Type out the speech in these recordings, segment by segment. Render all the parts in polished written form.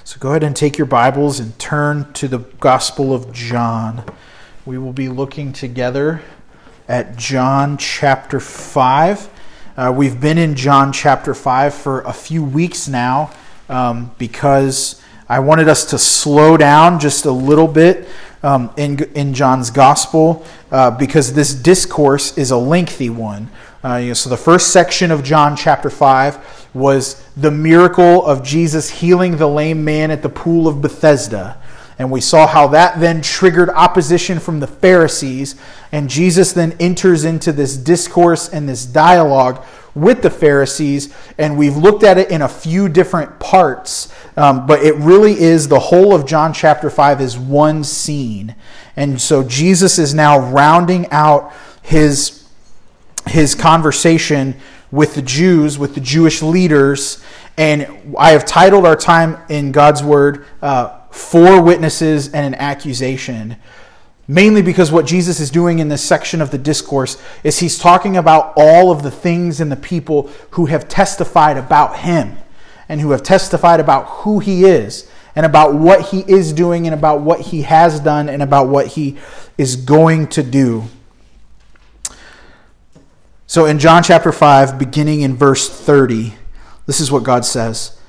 So go ahead and take your Bibles and turn to the Gospel of John. We will be looking together at John chapter 5. We've been in John chapter 5 for a few weeks now because I wanted us to slow down just a little bit in John's Gospel because this discourse is a lengthy one. So the first section of John chapter 5 was the miracle of Jesus healing the lame man at the pool of Bethesda. And we saw how that then triggered opposition from the Pharisees. And Jesus then enters into this discourse and this dialogue with the Pharisees. And we've looked at it in a few different parts. But it really is the whole of John chapter 5 is one scene. And so Jesus is now rounding out his conversation with the Jews, with the Jewish leaders. And I have titled our time in God's Word, Four Witnesses and an Accusation. Mainly because what Jesus is doing in this section of the discourse is he's talking about all of the things and the people who have testified about him and who have testified about who he is and about what he is doing and about what he has done and about what he is going to do. So in John chapter 5, beginning in verse 30, this is what God says.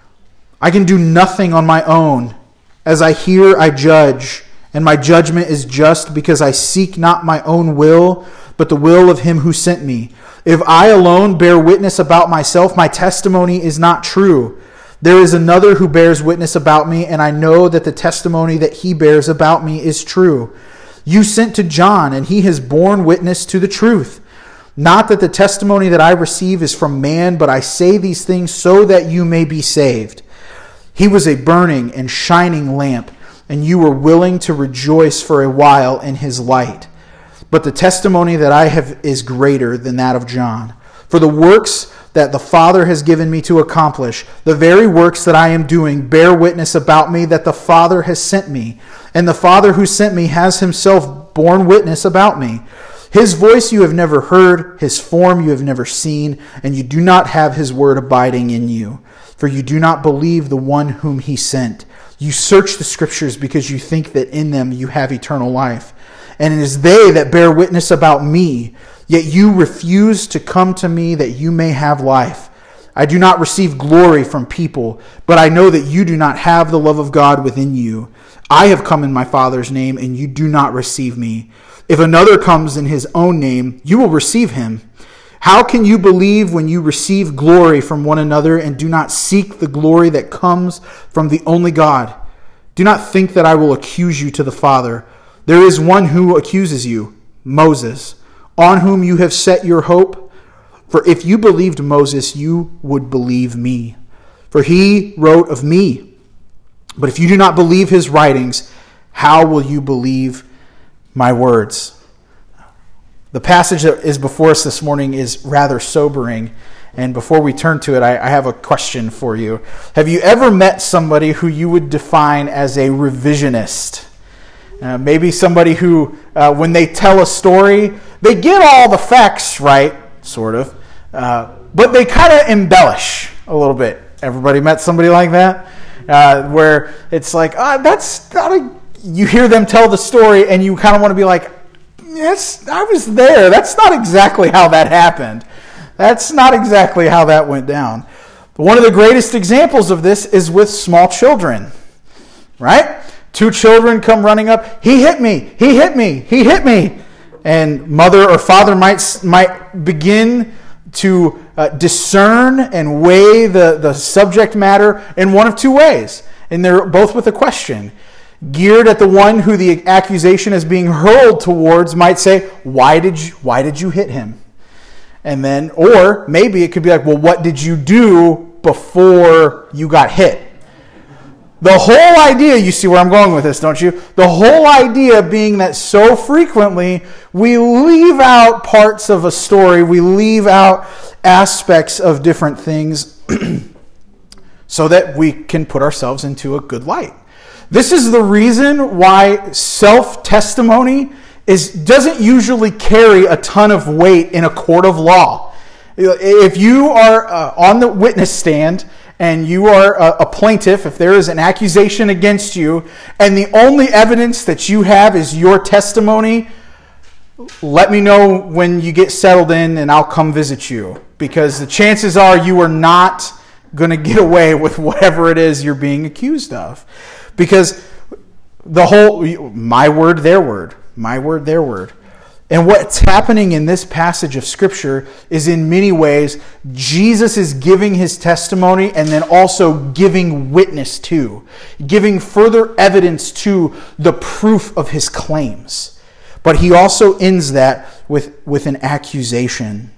I can do nothing on my own. As I hear, I judge, and my judgment is just because I seek not my own will, but the will of him who sent me. If I alone bear witness about myself, my testimony is not true. There is another who bears witness about me, and I know that the testimony that he bears about me is true. You sent to John, and he has borne witness to the truth. Not that the testimony that I receive is from man, but I say these things so that you may be saved. He was a burning and shining lamp, and you were willing to rejoice for a while in his light. But the testimony that I have is greater than that of John. For the works that the Father has given me to accomplish, the very works that I am doing, bear witness about me that the Father has sent me. And the Father who sent me has himself borne witness about me. His voice you have never heard, his form you have never seen, and you do not have his word abiding in you. For you do not believe the one whom he sent. You search the scriptures because you think that in them you have eternal life. And it is they that bear witness about me, yet you refuse to come to me that you may have life. I do not receive glory from people, but I know that you do not have the love of God within you. I have come in my Father's name, and you do not receive me. If another comes in his own name, you will receive him. How can you believe when you receive glory from one another and do not seek the glory that comes from the only God? Do not think that I will accuse you to the Father. There is one who accuses you, Moses, on whom you have set your hope. For if you believed Moses, you would believe me, for he wrote of me. But if you do not believe his writings, how will you believe my words? The passage that is before us this morning is rather sobering. And before we turn to it, I have a question for you. Have you ever met somebody who you would define as a revisionist? Maybe somebody who, when they tell a story, they get all the facts right, sort of, but they kind of embellish a little bit. Everybody met somebody like that? Where it's like, that's not a... You hear them tell the story and you kind of want to be like, yes, I was there. That's not exactly how that happened. That's not exactly how that went down. But one of the greatest examples of this is with small children, right? Two children come running up. He hit me. He hit me. He hit me. And mother or father might begin to discern and weigh the subject matter in one of two ways. And they're both with a question. Geared at the one who the accusation is being hurled towards might say, why did you hit him? And then, or maybe it could be like, well, what did you do before you got hit? The whole idea, you see where I'm going with this, don't you? The whole idea being that so frequently we leave out parts of a story, we leave out aspects of different things so that we can put ourselves into a good light. This is the reason why self-testimony doesn't usually carry a ton of weight in a court of law. If you are on the witness stand and you are a plaintiff, if there is an accusation against you, and the only evidence that you have is your testimony, let me know when you get settled in and I'll come visit you. Because the chances are you are not going to get away with whatever it is you're being accused of. Because the whole, my word, their word. My word, their word. And what's happening in this passage of Scripture is in many ways, Jesus is giving his testimony and then also giving witness to, giving further evidence to the proof of his claims. But he also ends that with an accusation.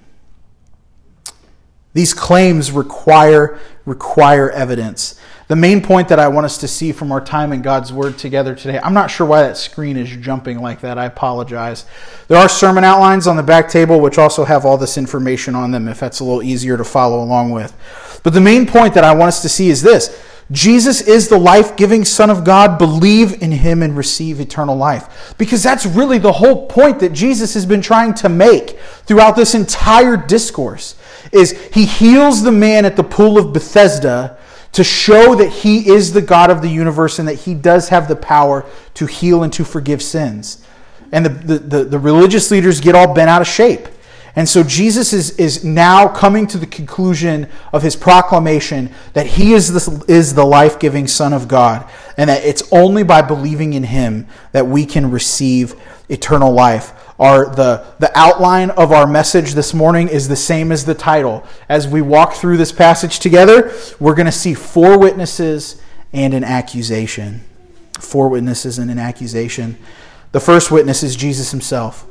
These claims require evidence. The main point that I want us to see from our time in God's Word together today, I'm not sure why that screen is jumping like that. I apologize. There are sermon outlines on the back table, which also have all this information on them, if that's a little easier to follow along with. But the main point that I want us to see is this. Jesus is the life-giving Son of God. Believe in him and receive eternal life. Because that's really the whole point that Jesus has been trying to make throughout this entire discourse, is he heals the man at the pool of Bethesda to show that he is the God of the universe and that he does have the power to heal and to forgive sins. And the religious leaders get all bent out of shape. And so Jesus is now coming to the conclusion of his proclamation that he is the life-giving Son of God, and that it's only by believing in him that we can receive eternal life. The outline of our message this morning is the same as the title. As we walk through this passage together, we're going to see 4 witnesses and an accusation. 4 witnesses and an accusation. The first witness is Jesus himself.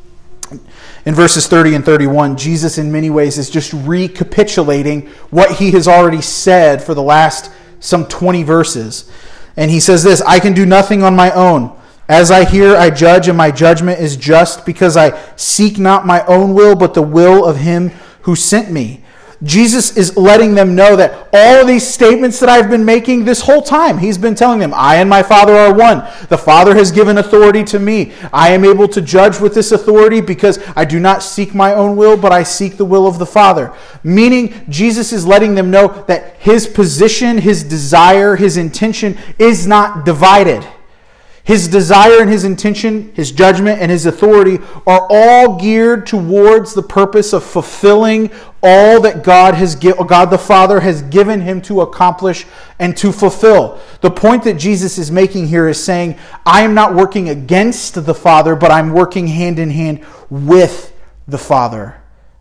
In verses 30 and 31, Jesus in many ways is just recapitulating what he has already said for the last some 20 verses. And he says this, I can do nothing on my own. As I hear, I judge, and my judgment is just, because I seek not my own will, but the will of him who sent me. Jesus is letting them know that all of these statements that I've been making this whole time, he's been telling them, I and my Father are one. The Father has given authority to me. I am able to judge with this authority because I do not seek my own will, but I seek the will of the Father. Meaning, Jesus is letting them know that his position, his desire, his intention is not divided. His desire and his intention, his judgment and his authority are all geared towards the purpose of fulfilling all that God the Father has given him to accomplish and to fulfill. The point that Jesus is making here is saying, I am not working against the Father, but I'm working hand in hand with the Father.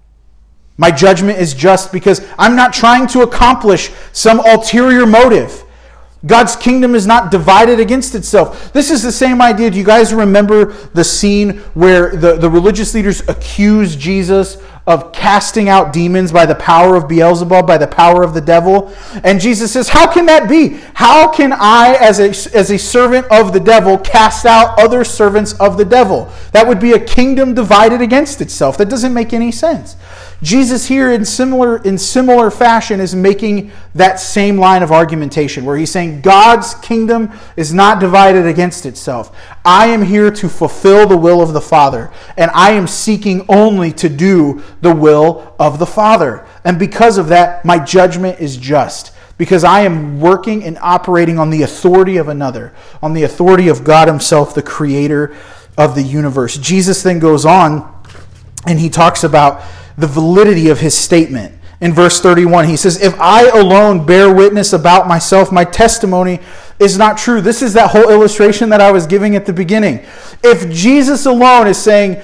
My judgment is just because I'm not trying to accomplish some ulterior motive. God's kingdom is not divided against itself. This is the same idea. Do you guys remember the scene where the religious leaders accuse Jesus of casting out demons by the power of Beelzebub, by the power of the devil? And Jesus says, how can that be? How can I, as a servant of the devil, cast out other servants of the devil? That would be a kingdom divided against itself. That doesn't make any sense. Jesus here in similar fashion is making that same line of argumentation where he's saying God's kingdom is not divided against itself. I am here to fulfill the will of the Father, and I am seeking only to do the will of the Father. And because of that, my judgment is just, because I am working and operating on the authority of another, on the authority of God himself, the creator of the universe. Jesus then goes on and he talks about the validity of his statement. In verse 31, he says, if I alone bear witness about myself, my testimony is not true. This is that whole illustration that I was giving at the beginning. If Jesus alone is saying,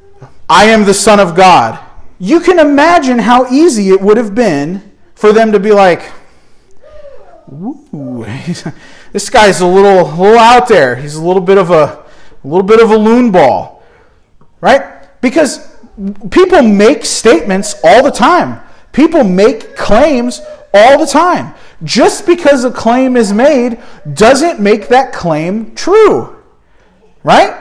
I am the Son of God, you can imagine how easy it would have been for them to be like, ooh, this guy's a little out there. He's a little bit of a loon ball, right? Because people make statements all the time. People make claims all the time. Just because a claim is made doesn't make that claim true. Right?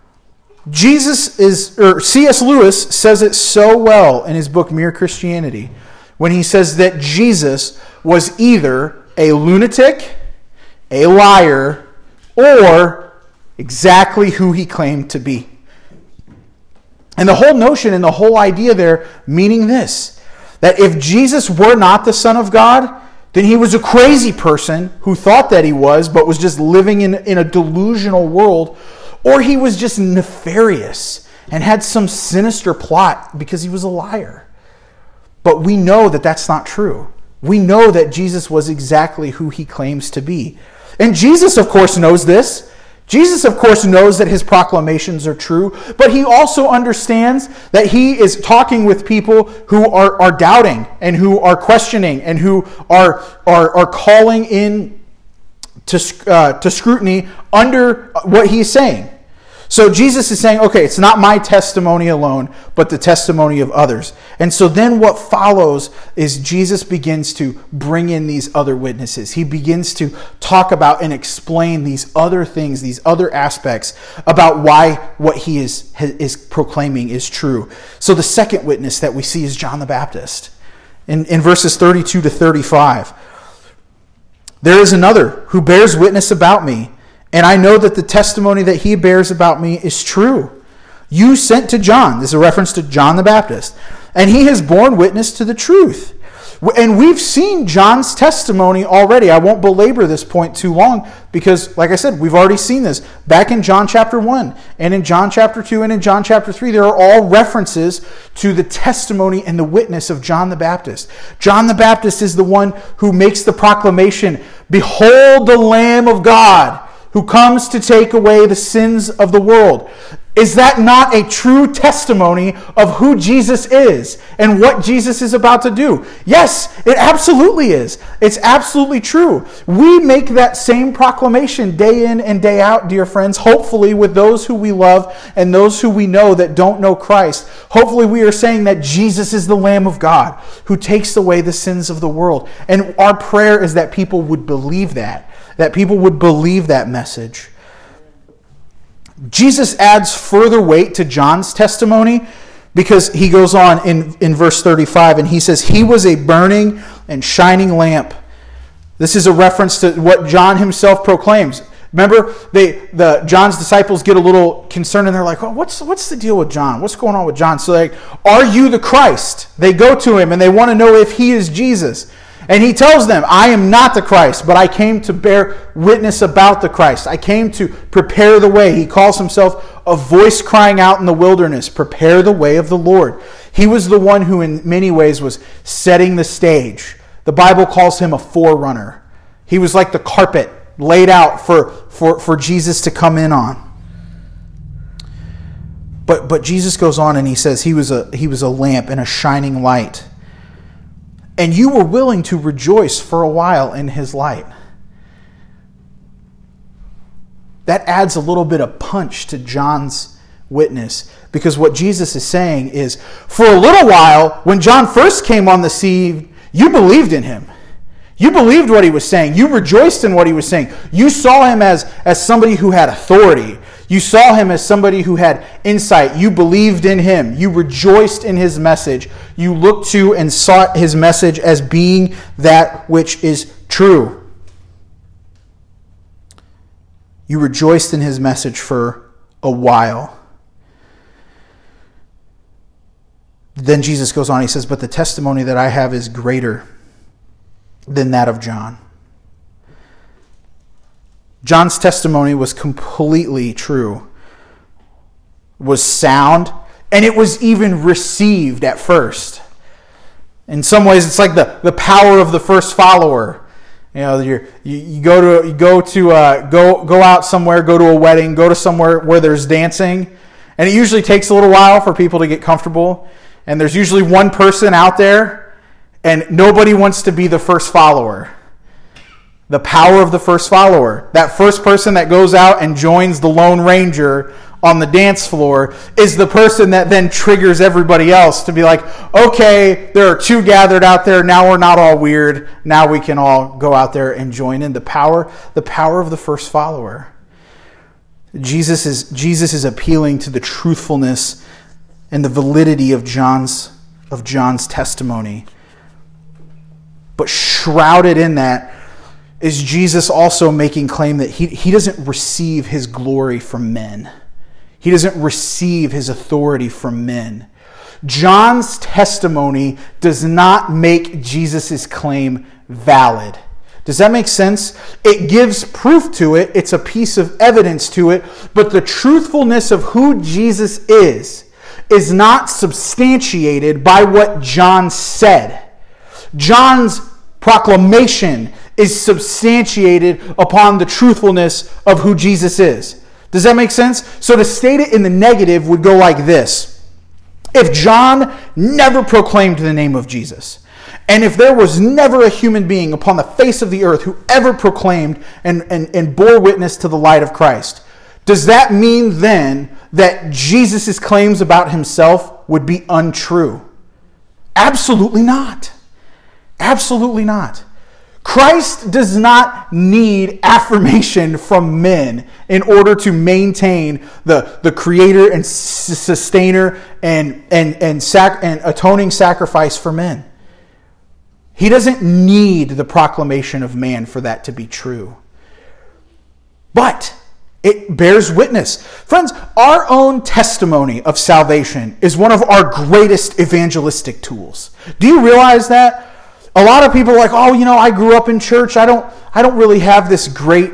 C.S. Lewis says it so well in his book Mere Christianity when he says that Jesus was either a lunatic, a liar, or exactly who he claimed to be. And the whole notion and the whole idea there meaning this, that if Jesus were not the Son of God, then he was a crazy person who thought that he was, but was just living in a delusional world, or he was just nefarious and had some sinister plot because he was a liar. But we know that that's not true. We know that Jesus was exactly who he claims to be. And Jesus, of course, knows this. Jesus, of course, knows that his proclamations are true, but he also understands that he is talking with people who are doubting and who are questioning and who are calling in to scrutiny under what he's saying. So Jesus is saying, okay, it's not my testimony alone, but the testimony of others. And so then what follows is Jesus begins to bring in these other witnesses. He begins to talk about and explain these other things, these other aspects about why what he is proclaiming is true. So the second witness that we see is John the Baptist. In verses 32 to 35, there is another who bears witness about me, and I know that the testimony that he bears about me is true. You sent to John. This is a reference to John the Baptist. And he has borne witness to the truth. And we've seen John's testimony already. I won't belabor this point too long because, like I said, we've already seen this. Back in John chapter 1 and in John chapter 2 and in John chapter 3, there are all references to the testimony and the witness of John the Baptist. John the Baptist is the one who makes the proclamation, "Behold the Lamb of God, who comes to take away the sins of the world." Is that not a true testimony of who Jesus is and what Jesus is about to do? Yes, it absolutely is. It's absolutely true. We make that same proclamation day in and day out, dear friends, hopefully with those who we love and those who we know that don't know Christ. Hopefully we are saying that Jesus is the Lamb of God who takes away the sins of the world. And our prayer is that people would believe that people would believe that message. Jesus adds further weight to John's testimony because he goes on in verse 35 and he says, he was a burning and shining lamp. This is a reference to what John himself proclaims. Remember, John's disciples get a little concerned and they're like, oh, what's the deal with John? What's going on with John? So they're like, are you the Christ? They go to him and they want to know if he is Jesus. And he tells them, I am not the Christ, but I came to bear witness about the Christ. I came to prepare the way. He calls himself a voice crying out in the wilderness, prepare the way of the Lord. He was the one who in many ways was setting the stage. The Bible calls him a forerunner. He was like the carpet laid out for Jesus to come in on. But Jesus goes on and he says he was a lamp and a shining light. And you were willing to rejoice for a while in his light. That adds a little bit of punch to John's witness. Because what Jesus is saying is, for a little while, when John first came on the scene, you believed in him. You believed what he was saying. You rejoiced in what he was saying. You saw him as somebody who had authority. You saw him as somebody who had insight. You believed in him. You rejoiced in his message. You looked to and sought his message as being that which is true. You rejoiced in his message for a while. Then Jesus goes on, he says, but the testimony that I have is greater than that of John. John's testimony was completely true, was sound, and it was even received at first. In some ways, it's like the power of the first follower. You know, you go out somewhere, go to a wedding, go to somewhere where there's dancing, and it usually takes a little while for people to get comfortable. And there's usually one person out there, and nobody wants to be the first follower. The power of the first follower. That first person that goes out and joins the Lone Ranger on the dance floor is the person that then triggers everybody else to be like, okay, there are two gathered out there. Now we're not all weird. Now we can all go out there and join in. The power of the first follower. Jesus is appealing to the truthfulness and the validity of John's testimony. But shrouded in that is Jesus also making claim that he doesn't receive his glory from men. He doesn't receive his authority from men. John's testimony does not make Jesus' claim valid. Does that make sense? It gives proof to it. It's a piece of evidence to it. But the truthfulness of who Jesus is not substantiated by what John said. John's proclamation is substantiated upon the truthfulness of who Jesus is. Does that make sense? So to state it in the negative would go like this. If John never proclaimed the name of Jesus, and if there was never a human being upon the face of the earth who ever proclaimed and bore witness to the light of Christ, does that mean then that Jesus' claims about himself would be untrue? Absolutely not. Absolutely not. Christ does not need affirmation from men in order to maintain the creator and sustainer and atoning sacrifice for men. He doesn't need the proclamation of man for that to be true. But it bears witness. Friends, our own testimony of salvation is one of our greatest evangelistic tools. Do you realize that? A lot of people are like, I grew up in church. I don't really have this great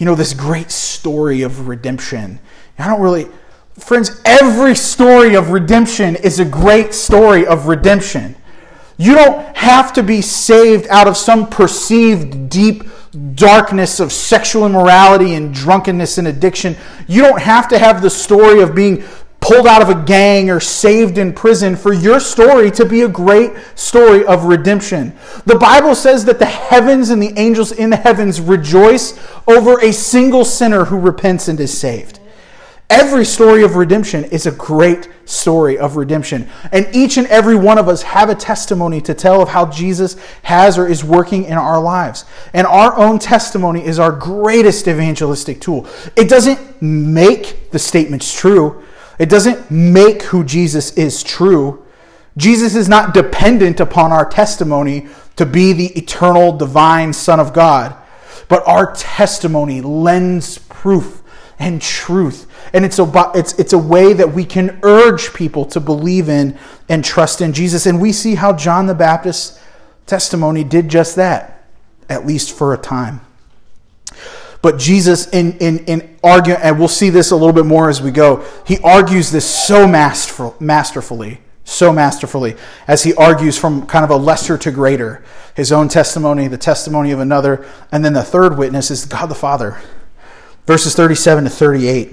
story of redemption. Friends, every story of redemption is a great story of redemption. You don't have to be saved out of some perceived deep darkness of sexual immorality and drunkenness and addiction. You don't have to have the story of being pulled out of a gang or saved in prison for your story to be a great story of redemption. The Bible says that the heavens and the angels in the heavens rejoice over a single sinner who repents and is saved. Every story of redemption is a great story of redemption. And each and every one of us have a testimony to tell of how Jesus has or is working in our lives. And our own testimony is our greatest evangelistic tool. It doesn't make the statements true. It doesn't make who Jesus is true. Jesus is not dependent upon our testimony to be the eternal divine Son of God. But our testimony lends proof and truth. And it's a way that we can urge people to believe in and trust in Jesus. And we see how John the Baptist's testimony did just that, at least for a time. But Jesus, in arguing, and we'll see this a little bit more as we go, he argues this so masterfully, as he argues from kind of a lesser to greater. His own testimony, the testimony of another, and then the third witness is God the Father. Verses 37 to 38.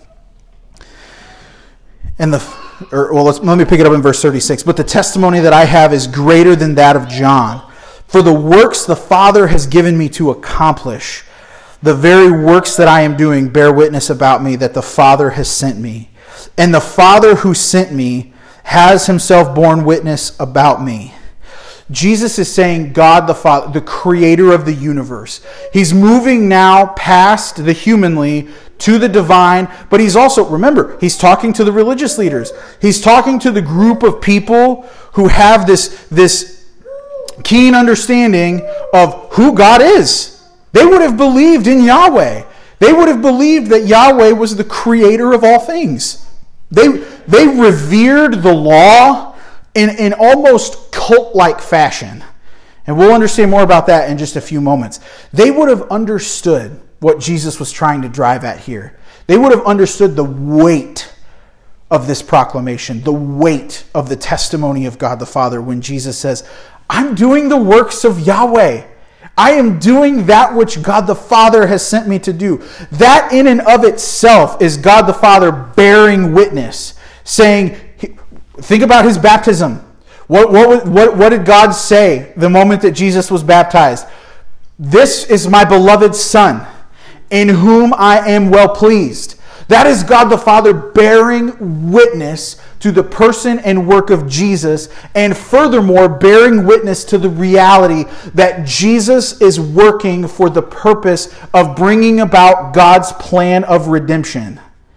Let me pick it up in verse 36. But the testimony that I have is greater than that of John. For the works the Father has given me to accomplish, the very works that I am doing bear witness about me that the Father has sent me. And the Father who sent me has himself borne witness about me. Jesus is saying God the Father, the creator of the universe. He's moving now past the humanly to the divine, but he's also, remember, he's talking to the religious leaders. He's talking to the group of people who have this keen understanding of who God is. They would have believed in Yahweh. They would have believed that Yahweh was the creator of all things. They revered the law in almost cult-like fashion. And we'll understand more about that in just a few moments. They would have understood what Jesus was trying to drive at here. They would have understood the weight of this proclamation, the weight of the testimony of God the Father when Jesus says, I'm doing the works of Yahweh. I am doing that which God the Father has sent me to do. That in and of itself is God the Father bearing witness, saying, think about his baptism. What did God say the moment that Jesus was baptized? This is my beloved Son, in whom I am well pleased. That is God the Father bearing witness to the person and work of Jesus, and furthermore bearing witness to the reality that Jesus is working for the purpose of bringing about God's plan of redemption.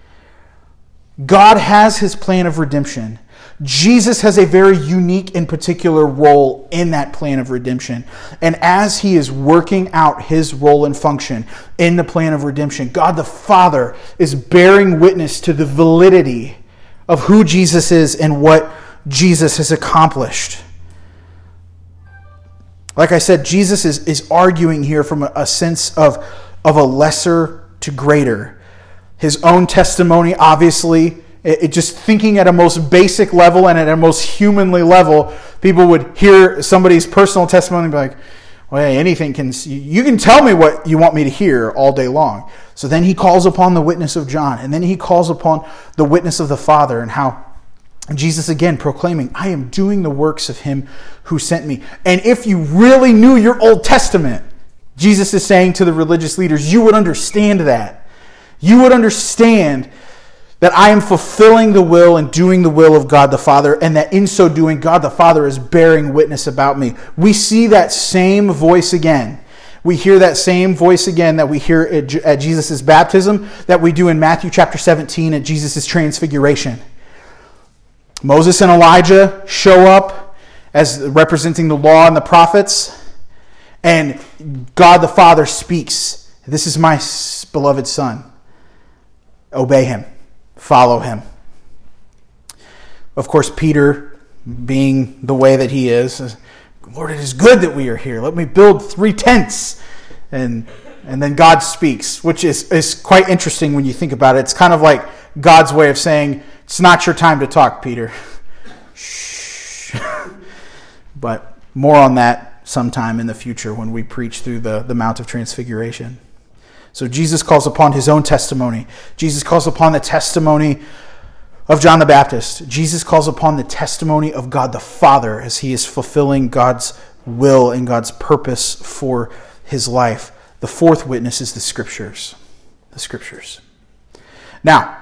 God has his plan of redemption. Jesus has a very unique and particular role in that plan of redemption. And as he is working out his role and function in the plan of redemption, God the Father is bearing witness to the validity of who Jesus is and what Jesus has accomplished. Like I said, Jesus is arguing here from a sense of a lesser to greater. His own testimony, obviously, it just thinking at a most basic level and at a most humanly level, people would hear somebody's personal testimony and be like, well, hey, you can tell me what you want me to hear all day long. So then he calls upon the witness of John, and then he calls upon the witness of the Father, and how Jesus again proclaiming, I am doing the works of him who sent me. And if you really knew your Old Testament, Jesus is saying to the religious leaders, you would understand that. You would understand that I am fulfilling the will and doing the will of God the Father, and that in so doing, God the Father is bearing witness about me. We see that same voice again. We hear that same voice again that we hear at Jesus' baptism, that we do in Matthew chapter 17 at Jesus' transfiguration. Moses and Elijah show up as representing the law and the prophets, and God the Father speaks. This is my beloved Son. Obey him. Follow him. Of course, Peter, being the way that he is, Lord, it is good that we are here. Let me build 3 tents. And then God speaks, which is quite interesting when you think about it. It's kind of like God's way of saying, it's not your time to talk, Peter. Shh. But more on that sometime in the future when we preach through the Mount of Transfiguration. So Jesus calls upon his own testimony. Jesus calls upon the testimony of John the Baptist. Jesus calls upon the testimony of God the Father as he is fulfilling God's will and God's purpose for his life. The fourth witness is the Scriptures. The Scriptures. Now,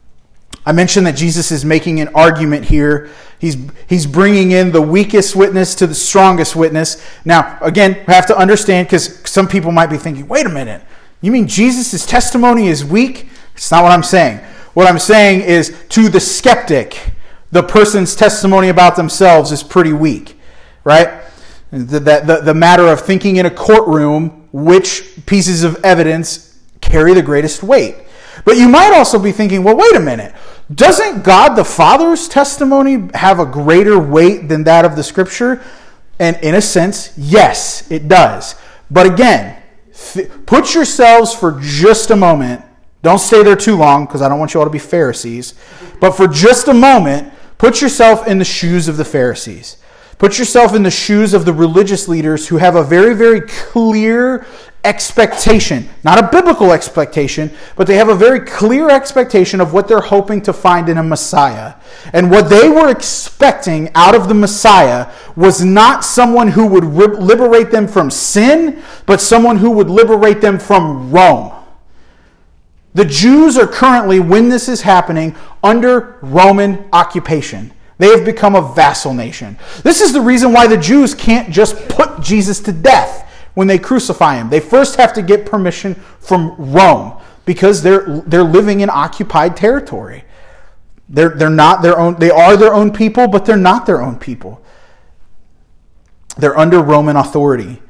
I mentioned that Jesus is making an argument here. He's bringing in the weakest witness to the strongest witness. Now, again, we have to understand, because some people might be thinking, wait a minute, you mean Jesus' testimony is weak? It's not what I'm saying. What I'm saying is, to the skeptic, the person's testimony about themselves is pretty weak, right? The matter of thinking in a courtroom which pieces of evidence carry the greatest weight. But you might also be thinking, well, wait a minute. Doesn't God the Father's testimony have a greater weight than that of the Scripture? And in a sense, yes, it does. But again, put yourselves for just a moment. Don't stay there too long, because I don't want you all to be Pharisees. But for just a moment, put yourself in the shoes of the Pharisees. Put yourself in the shoes of the religious leaders who have a very, very clear expectation. Not a biblical expectation, but they have a very clear expectation of what they're hoping to find in a Messiah. And what they were expecting out of the Messiah was not someone who would liberate them from sin, but someone who would liberate them from Rome. The Jews are currently, when this is happening, under Roman occupation. They have become a vassal nation. This is the reason why the Jews can't just put Jesus to death when they crucify him. They first have to get permission from Rome, because they're living in occupied territory. They're not their own. They are their own people, but they're not their own people. They're under Roman authority.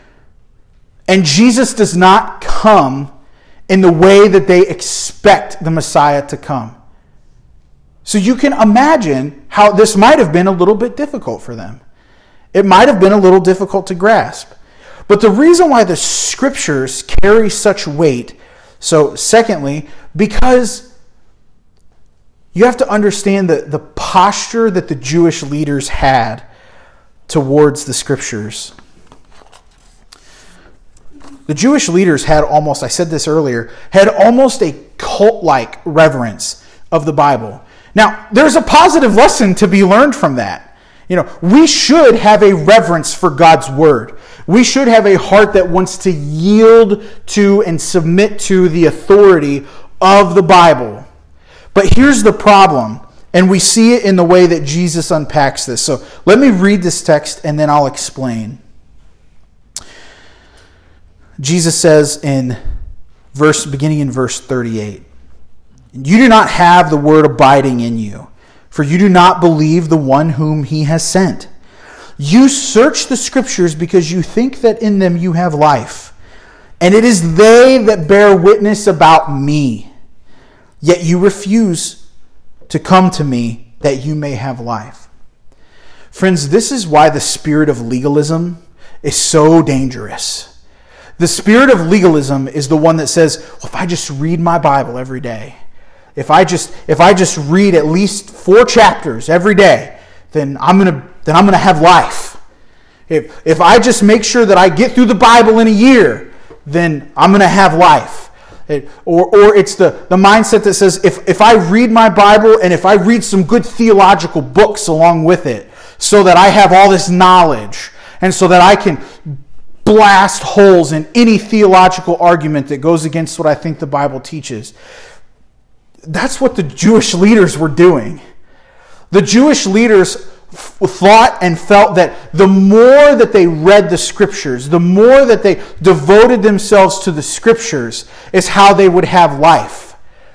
And Jesus does not come in the way that they expect the Messiah to come. So you can imagine how this might have been a little bit difficult for them. It might have been a little difficult to grasp. But the reason why the Scriptures carry such weight, so secondly, because you have to understand the posture that the Jewish leaders had towards the Scriptures. The Jewish leaders had almost, I said this earlier, had almost a cult-like reverence of the Bible. Now, there's a positive lesson to be learned from that. We should have a reverence for God's Word. We should have a heart that wants to yield to and submit to the authority of the Bible. But here's the problem, and we see it in the way that Jesus unpacks this. So let me read this text and then I'll explain. Jesus says beginning in verse 38, "You do not have the word abiding in you, for you do not believe the one whom he has sent. You search the Scriptures because you think that in them you have life, and it is they that bear witness about me. Yet you refuse to come to me that you may have life." Friends, this is why the spirit of legalism is so dangerous. The spirit of legalism is the one that says, well, if I just read my Bible every day, if I just read at least 4 chapters every day, then I'm gonna have life. If I just make sure that I get through the Bible in a year, then I'm gonna have life. Or it's the mindset that says, if I read my Bible and if I read some good theological books along with it, so that I have all this knowledge, and so that I can blast holes in any theological argument that goes against what I think the Bible teaches. That's what the Jewish leaders were doing. The Jewish leaders thought and felt that the more that they read the Scriptures, the more that they devoted themselves to the Scriptures, is how they would have life.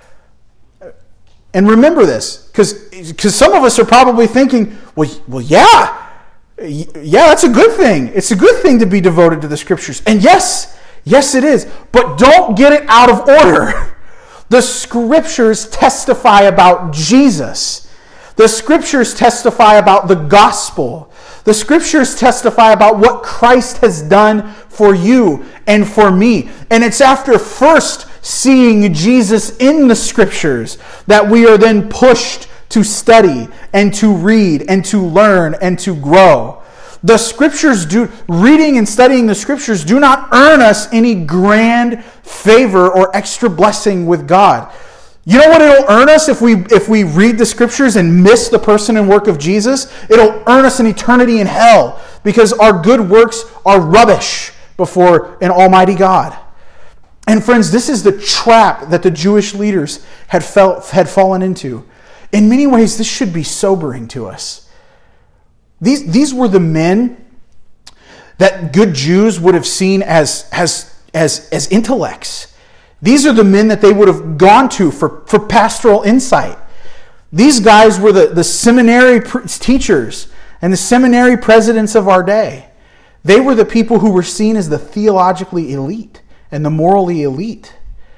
And remember this, because some of us are probably thinking, well, yeah, that's a good thing. It's a good thing to be devoted to the Scriptures. And yes, it is. But don't get it out of order. The Scriptures testify about Jesus. The Scriptures testify about the gospel. The Scriptures testify about what Christ has done for you and for me. And it's after first seeing Jesus in the Scriptures that we are then pushed to study and to read and to learn and to grow. The Scriptures reading and studying the Scriptures do not earn us any grand favor or extra blessing with God. You know what it'll earn us if we read the Scriptures and miss the person and work of Jesus? It'll earn us an eternity in hell, because our good works are rubbish before an almighty God. And friends, this is the trap that the Jewish leaders had fallen into. In many ways, this should be sobering to us. These were the men that good Jews would have seen as intellects. These are the men that they would have gone to for pastoral insight. These guys were the seminary teachers and the seminary presidents of our day. They were the people who were seen as the theologically elite and the morally elite.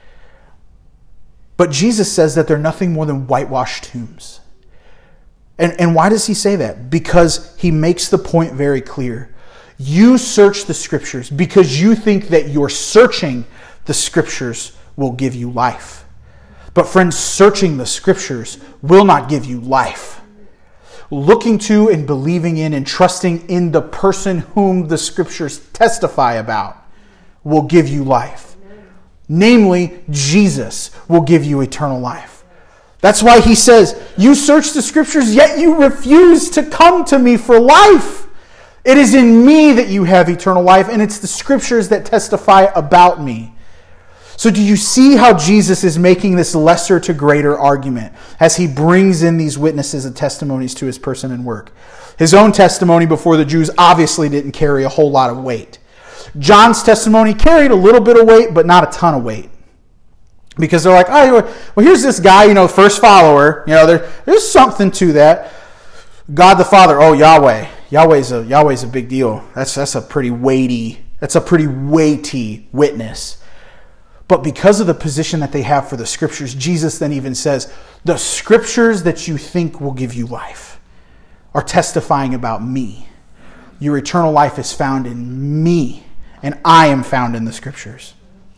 But Jesus says that they're nothing more than whitewashed tombs. And why does he say that? Because he makes the point very clear. You search the Scriptures because you think that you're searching the Scriptures will give you life. But friends, searching the Scriptures will not give you life. Looking to and believing in and trusting in the person whom the Scriptures testify about will give you life. Namely, Jesus will give you eternal life. That's why he says, you search the Scriptures, yet you refuse to come to me for life. It is in me that you have eternal life, and it's the Scriptures that testify about me. So do you see how Jesus is making this lesser to greater argument as he brings in these witnesses and testimonies to his person and work? His own testimony before the Jews obviously didn't carry a whole lot of weight. John's testimony carried a little bit of weight, but not a ton of weight. Because they're like, oh, well, here's this guy, first follower. There's something to that. God the Father, oh, Yahweh. Yahweh's a big deal. That's a pretty weighty witness. But because of the position that they have for the Scriptures, Jesus then even says, the Scriptures that you think will give you life are testifying about me. Your eternal life is found in me, and I am found in the Scriptures.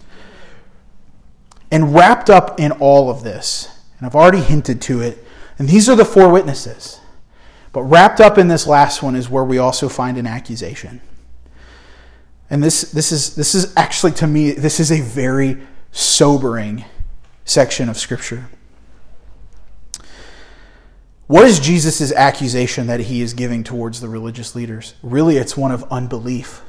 And wrapped up in all of this, and I've already hinted to it, and these are the 4 witnesses. But wrapped up in this last one is where we also find an accusation. And this is actually, to me, this is a very sobering section of Scripture. What is Jesus' accusation that he is giving towards the religious leaders? Really, it's one of unbelief.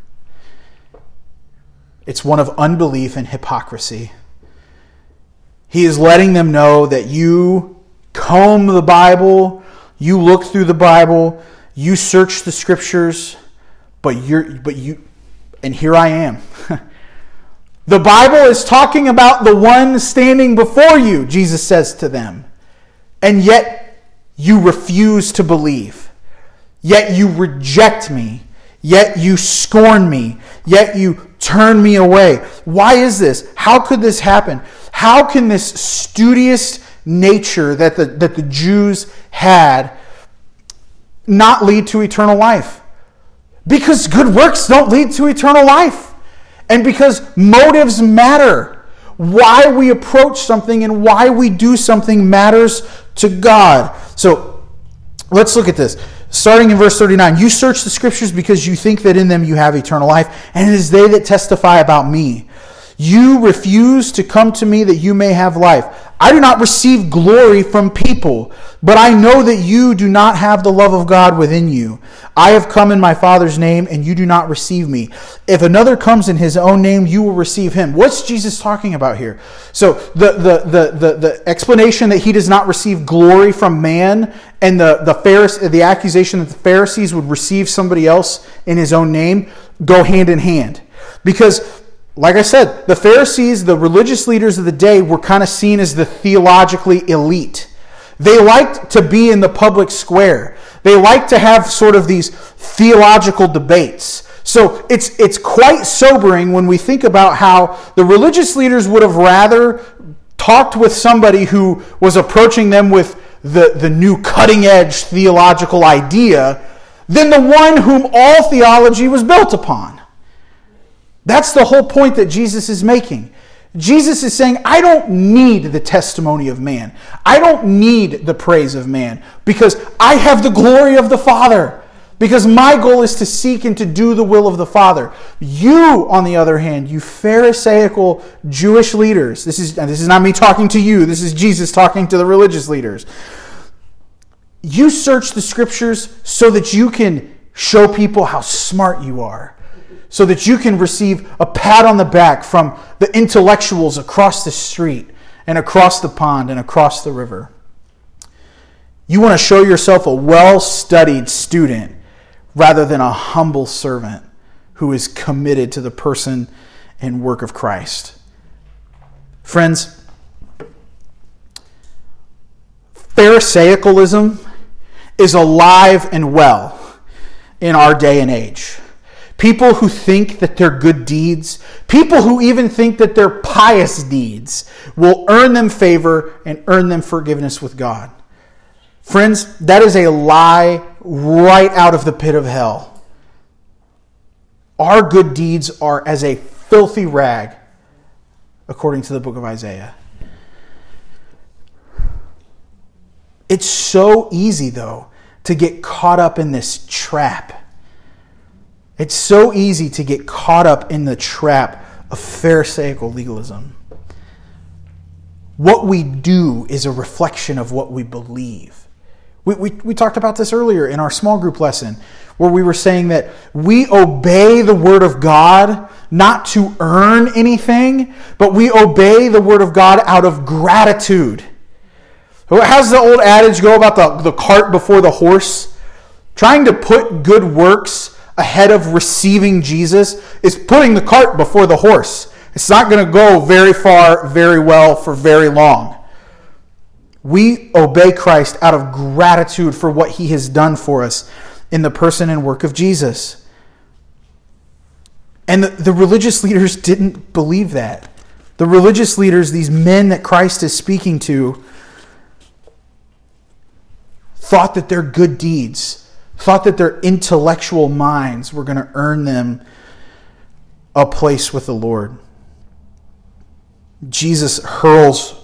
It's one of unbelief and hypocrisy. He is letting them know that you comb the Bible, you look through the Bible, you search the Scriptures, but and here I am. The Bible is talking about the one standing before you, Jesus says to them. And yet you refuse to believe. Yet you reject me. Yet you scorn me. Yet you turn me away. Why is this? How could this happen? How can this studious nature that the Jews had not lead to eternal life? Because good works don't lead to eternal life. And because motives matter. Why we approach something and why we do something matters to God. So let's look at this. Starting in verse 39, you search the scriptures because you think that in them you have eternal life, and it is they that testify about me. You refuse to come to me that you may have life. I do not receive glory from people, but I know that you do not have the love of God within you. I have come in my Father's name, and you do not receive me. If another comes in his own name, you will receive him. What's Jesus talking about here? So the explanation that he does not receive glory from man, and the accusation that the Pharisees would receive somebody else in his own name, go hand in hand. Because, like I said, the Pharisees, the religious leaders of the day, were kind of seen as the theologically elite. They liked to be in the public square. They liked to have sort of these theological debates. So it's quite sobering when we think about how the religious leaders would have rather talked with somebody who was approaching them with the new cutting-edge theological idea than the one whom all theology was built upon. That's the whole point that Jesus is making. Jesus is saying, I don't need the testimony of man. I don't need the praise of man because I have the glory of the Father. Because my goal is to seek and to do the will of the Father. You, on the other hand, you Pharisaical Jewish leaders, this is not me talking to you, this is Jesus talking to the religious leaders. You search the scriptures so that you can show people how smart you are. So that you can receive a pat on the back from the intellectuals across the street and across the pond and across the river. You want to show yourself a well-studied student rather than a humble servant who is committed to the person and work of Christ. Friends, Pharisaicalism is alive and well in our day and age. People who think that their good deeds, people who even think that their pious deeds will earn them favor and earn them forgiveness with God. Friends, that is a lie right out of the pit of hell. Our good deeds are as a filthy rag, according to the book of Isaiah. It's so easy, though, to get caught up in this trap. It's so easy to get caught up in the trap of Pharisaical legalism. What we do is a reflection of what we believe. We talked about this earlier in our small group lesson, where we were saying that we obey the Word of God not to earn anything, but we obey the Word of God out of gratitude. How's the old adage go about the cart before the horse? Trying to put good works ahead of receiving Jesus is putting the cart before the horse. It's not going to go very far, very well, for very long. We obey Christ out of gratitude for what he has done for us in the person and work of Jesus. And the religious leaders didn't believe that. The religious leaders, these men that Christ is speaking to, thought that their good deeds, thought that their intellectual minds were going to earn them a place with the Lord. Jesus hurls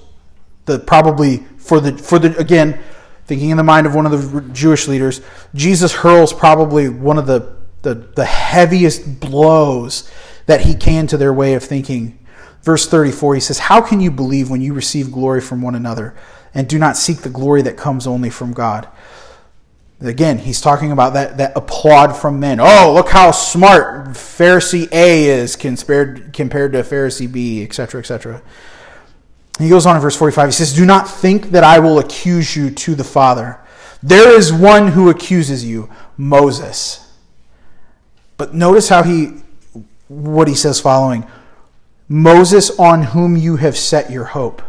again, thinking in the mind of one of the Jewish leaders, Jesus hurls probably one of the heaviest blows that he can to their way of thinking. Verse 34, he says, how can you believe when you receive glory from one another and do not seek the glory that comes only from God? Again, he's talking about that applaud from men. Oh, look how smart Pharisee A is compared to Pharisee B, etc., etc. He goes on in verse 45. He says, do not think that I will accuse you to the Father. There is one who accuses you, Moses. But notice what he says following. Moses, on whom you have set your hope.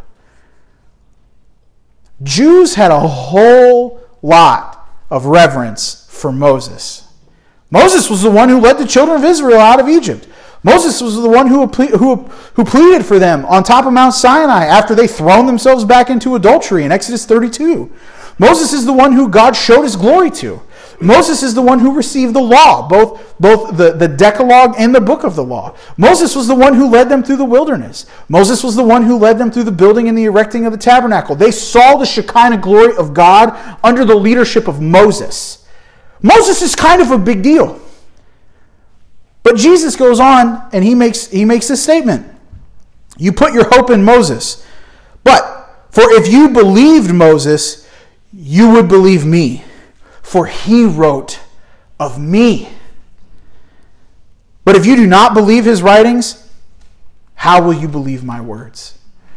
Jews had a whole lot of reverence for Moses. Moses was the one who led the children of Israel out of Egypt. Moses was the one who pleaded for them on top of Mount Sinai after they thrown themselves back into adultery in Exodus 32. Moses is the one who God showed his glory to. Moses is the one who received the law, both the Decalogue and the book of the law. Moses was the one who led them through the wilderness. Moses was the one who led them through the building and the erecting of the tabernacle. They saw the Shekinah glory of God under the leadership of Moses. Moses is kind of a big deal. But Jesus goes on and he makes this statement. You put your hope in Moses. But for if you believed Moses, you would believe me. For he wrote of me. But if you do not believe his writings, how will you believe my words?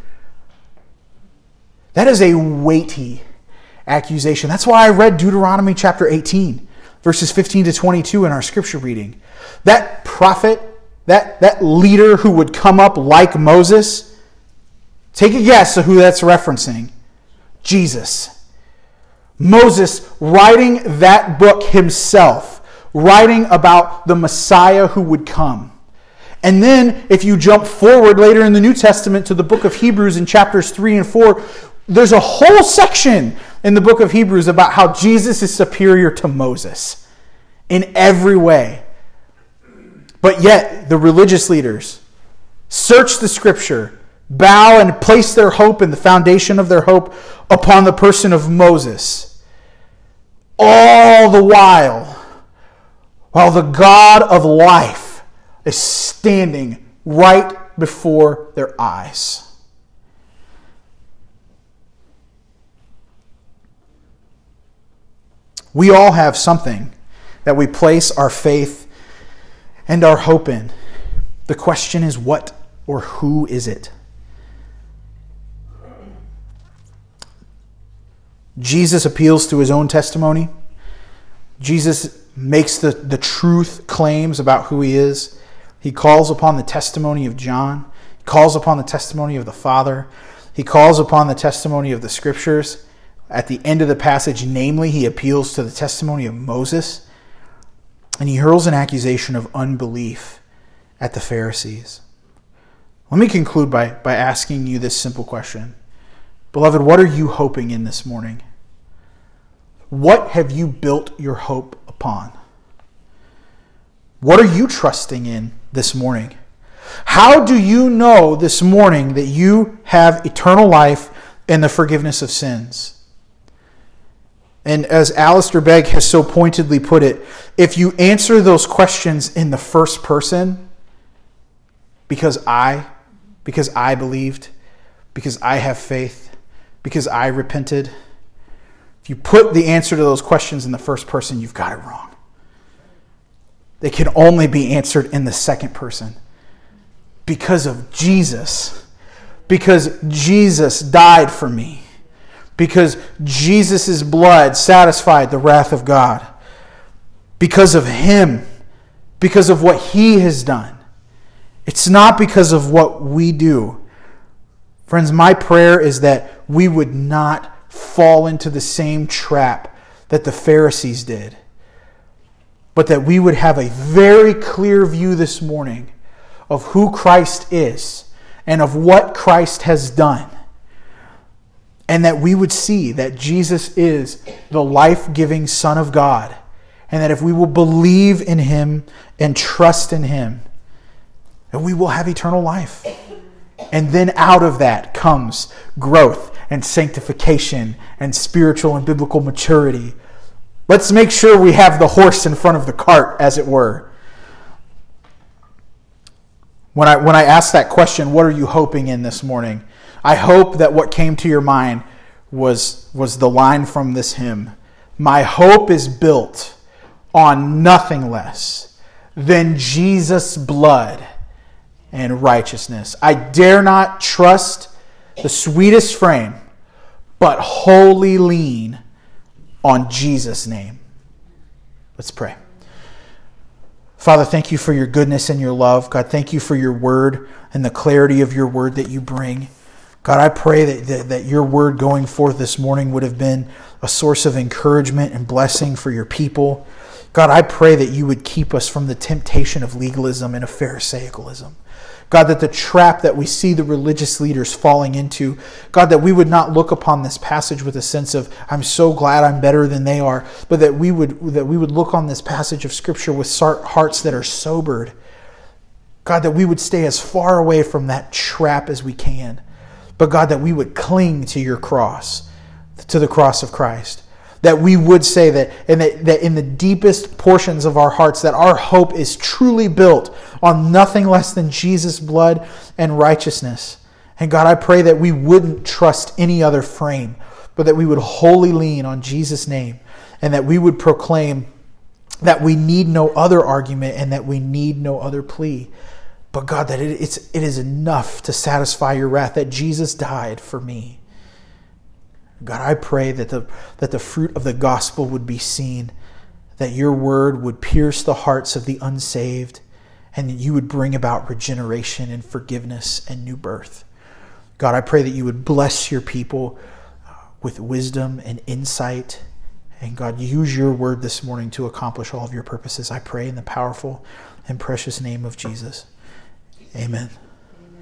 That is a weighty accusation. That's why I read Deuteronomy chapter 18, verses 15 to 22 in our scripture reading. That prophet, that leader who would come up like Moses, take a guess of who that's referencing. Jesus. Moses writing that book himself, writing about the Messiah who would come. And then if you jump forward later in the New Testament to the book of Hebrews in chapters 3 and 4, there's a whole section in the book of Hebrews about how Jesus is superior to Moses in every way. But yet the religious leaders search the scripture, bow and place their hope and the foundation of their hope upon the person of Moses. All the while the God of life is standing right before their eyes. We all have something that we place our faith and our hope in. The question is, what or who is it? Jesus appeals to his own testimony. Jesus makes the truth claims about who he is. He calls upon the testimony of John. He calls upon the testimony of the Father. He calls upon the testimony of the Scriptures. At the end of the passage, namely, he appeals to the testimony of Moses. And he hurls an accusation of unbelief at the Pharisees. Let me conclude by asking you this simple question. Beloved, what are you hoping in this morning? What have you built your hope upon? What are you trusting in this morning? How do you know this morning that you have eternal life and the forgiveness of sins? And as Alistair Begg has so pointedly put it, if you answer those questions in the first person, because I believed, because I have faith, because I repented, if you put the answer to those questions in the first person, you've got it wrong. They can only be answered in the second person. Because of Jesus. Because Jesus died for me. Because Jesus' blood satisfied the wrath of God. Because of him. Because of what he has done. It's not because of what we do. Friends, my prayer is that we would not fall into the same trap that the Pharisees did, but that we would have a very clear view this morning of who Christ is and of what Christ has done, and that we would see that Jesus is the life-giving Son of God, and that if we will believe in him and trust in him, that we will have eternal life. And then out of that comes growth and sanctification and spiritual and biblical maturity. Let's make sure we have the horse in front of the cart, as it were. When I asked that question, what are you hoping in this morning? I hope that what came to your mind was the line from this hymn. My hope is built on nothing less than Jesus' blood and righteousness. I dare not trust the sweetest frame, but wholly lean on Jesus' name. Let's pray. Father, thank you for your goodness and your love. God, thank you for your word and the clarity of your word that you bring. God, I pray that your word going forth this morning would have been a source of encouragement and blessing for your people. God, I pray that you would keep us from the temptation of legalism and of Pharisaicalism. God, that the trap that we see the religious leaders falling into, God, that we would not look upon this passage with a sense of, I'm so glad I'm better than they are, but that we would look on this passage of Scripture with hearts that are sobered. God, that we would stay as far away from that trap as we can. But God, that we would cling to your cross, to the cross of Christ. That we would say that in the deepest portions of our hearts, that our hope is truly built on nothing less than Jesus' blood and righteousness. And God, I pray that we wouldn't trust any other frame, but that we would wholly lean on Jesus' name, and that we would proclaim that we need no other argument and that we need no other plea. But God, that it is enough to satisfy your wrath, that Jesus died for me. God, I pray that the fruit of the gospel would be seen, that your word would pierce the hearts of the unsaved, and that you would bring about regeneration and forgiveness and new birth. God, I pray that you would bless your people with wisdom and insight. And God, use your word this morning to accomplish all of your purposes. I pray in the powerful and precious name of Jesus. Amen.